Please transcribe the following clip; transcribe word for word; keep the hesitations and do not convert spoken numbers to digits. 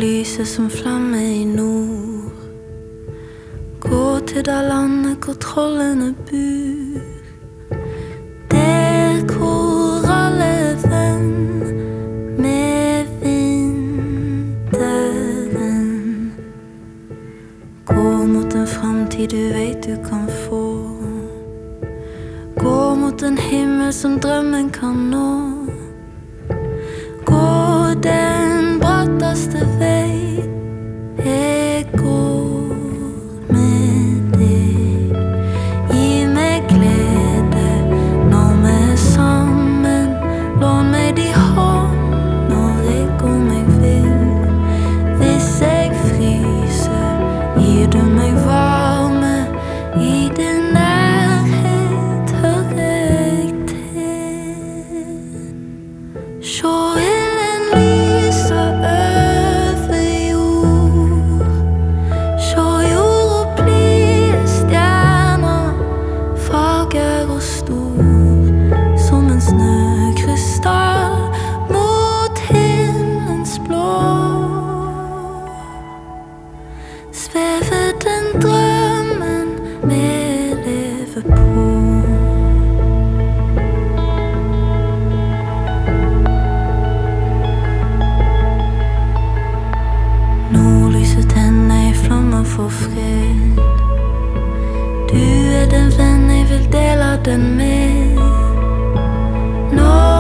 lyset som flamme i nord. Gå til det landet hvor trollene bor. Der hvor alle er venn med vinteren. Gå mot en framtid du vet du kan få. Gå mot en himmel som drømmen kan nå. Gå den bratteste vei. Jeg går med deg. Gi meg glede når vi er sammen. Lån meg din hånd når jeg går meg vill. Hvis jeg fryser, gir du meg varme. I din nærhet hører jeg til. Sjå ilden lyse over jord. Sjå jorda bli stjerner, fager og stor. Som en snøkrystall mot himmelens blå. Svever den drømmen vi lever på. Nordlyset tenner i flammer for fred. Du er den venn jeg vil dele den med. Når